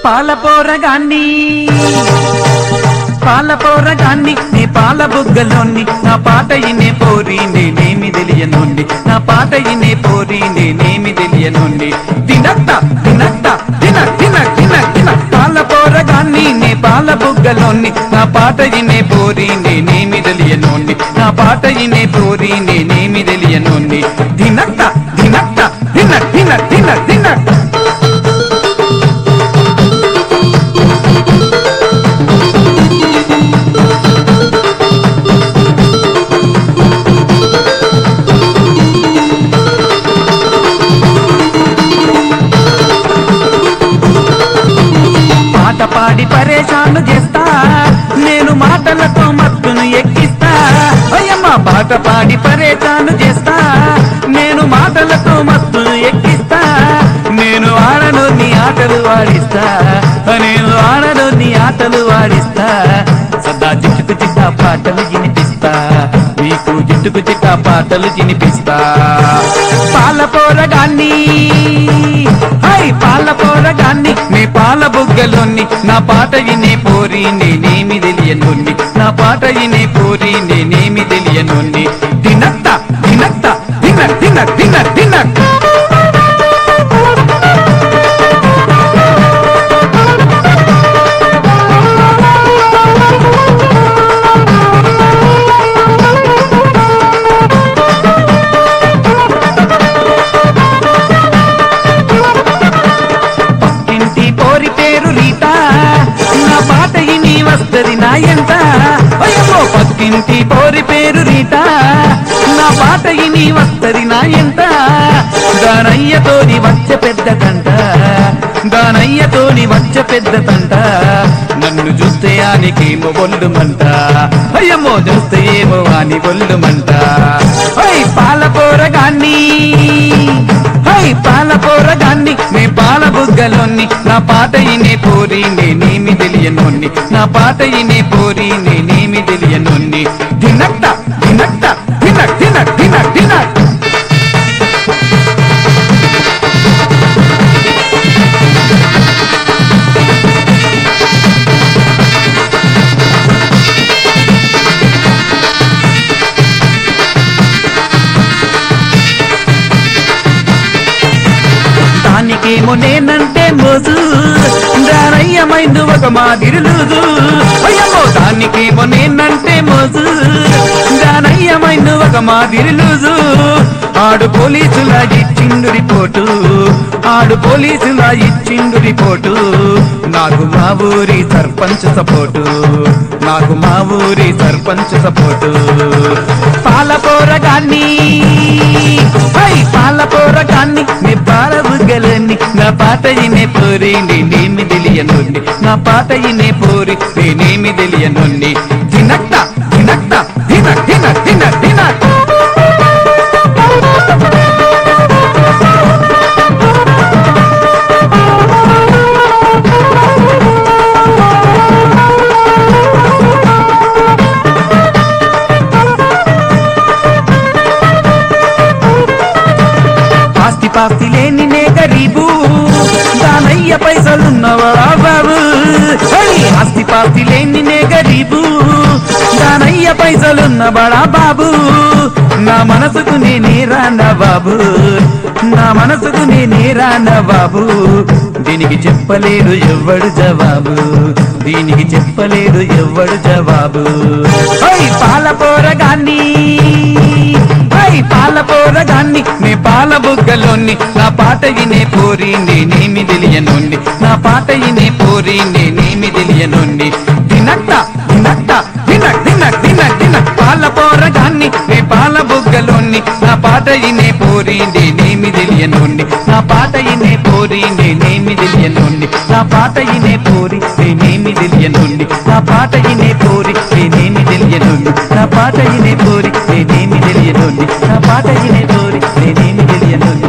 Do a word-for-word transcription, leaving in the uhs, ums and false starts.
పాలపోరగాన్ని పాలపోరగాన్ని నీ పాల బుగ్గలోని నా పాట ఇనే పోరి నేనేమి తెలియనుండి నా పాట ఇనే పోరి నేనేమి తెలియనుండి తినట్ట తినట్ట తిన తిన తిన తిన పాలపోరగాన్ని నీ పాల బుగ్గలోని నా పాట ఇనే పోరి నేనేమి తెలియనుండి నా పాట ఇనే పోరి నేనేమి తెలియనుండి తినట్ట తినట్ట తిన తిన తిన తిన పాడి పరేషాను చేస్తా నేను మాటలతో మత్తును ఎక్కిస్తా అయ్యమ్మ పాట పాడి పరేషాను చేస్తా నేను మాటలతో మత్తును ఎక్కిస్తా నేను ఆడను నీ ఆటలు వాడిస్తా నేను ఆడను నీ ఆటలు వాడిస్తా సదా జిట్టుకు చిట్ట పాటలు వినిపిస్తా నీకు జిట్టుకు చిట్ట పాటలు వినిపిస్తా పాలపోరగాన్ని హై పాలపోరగాన్ని నీ పాల బుగ్గలోని నా పాట ఇనే పోరి నేనేమి తెలియనుండి నా పాట ఇనే పోరి నేనేమి తెలియనుండి తినట్ట తినట్ట తిన తిన తిన తిన నా ఎంత అయ్యో పక్కింటి పోరి పేరు రీత నా పాట ఇని వస్తది నా ఎంత దానయ్యతోని వచ్చే పెద్ద తంట దానయ్యతోని వచ్చే పెద్ద తంట నన్ను చూస్తే ఆనికేమో ఒళ్ళుమంట అయ్యమ్మో చూస్తే ఏమో అని ఒళ్ళుమంట అయ్ పాలపోరగాన్ని హై పాలపోరగాన్ని నీ పాల బుగ్గలోని నా పాట ఇనే పోరి నేనేమి తెలియనుండి నా పాట ఇనే పోరి నేనేమి తెలియనుండి తినట్ట తినట్ట తిన తిన తిన తిన దానికేమో నేనంటే మోజు దానయ్యమైందు ఒక మాదిరులుదు అయ్యమ్మో దానికేమో నేనంటే మోజు దానయ్యమైందు ఒక మాదిరులుదు ఆడు పోలీసులా ఇచ్చిండు రిపోర్టు ఆడు పోలీసులా ఇచ్చిండు రిపోర్టు నాకు మా ఊరి సర్పంచ్ సపోర్టు నాకు మా ఊరి సర్పంచ్ సపోర్టు పాలపోరగాన్ని హై పాలపోరగాన్ని నీ పాల బుగ్గలోని నా పాట ఇనే పోరి నేనేమి తెలియనుండి నా పాట ఇనే పోరి నేనేమి తెలియనుండి తినట్ట తినట్ట తిన తిన తిన తిన పాస్తి లేని నే గరీబు దానయ్య పైసలున్నవాడా బాబు ఆస్తి పాస్తి లేని నే గరీబు దానయ్య పైసలున్నవాడా బాబు నా మనసుకు నేనే రానా బాబు నా మనసుకు నేనే రానా బాబు దీనికి చెప్పలేడు ఎవ్వడు జవాబు దీనికి చెప్పలేడు ఎవ్వడు జవాబు హై పాలపోరగాన్ని హై పాలపోరగాన్ని నీ పాల బుగ్గలోని నా పాట ఇనే పోరి నేనేమి తెలియనుండి నా పాట ఇనే పోరి నేనేమి తెలియనుండి తినట్ట తినట్ట తిన తిన తిన తిన పాలపోరగాన్ని నీ పాల బుగ్గలోని నా పాట ఇనే పోరి నేనేమి తెలియనుండి నా పాట ఇనే పోరి నేనేమి తెలియనుండి నా పాట ఇనే పోరి నేనేమి తెలియనుండి నా పాట ఇనే పోరి నేనేమి తెలియనుండి నా పాట ఇనే పోరి నేనేమి తెలియనుండి నా పాట ఇనే పోరి నేనేమి తెలియనుండి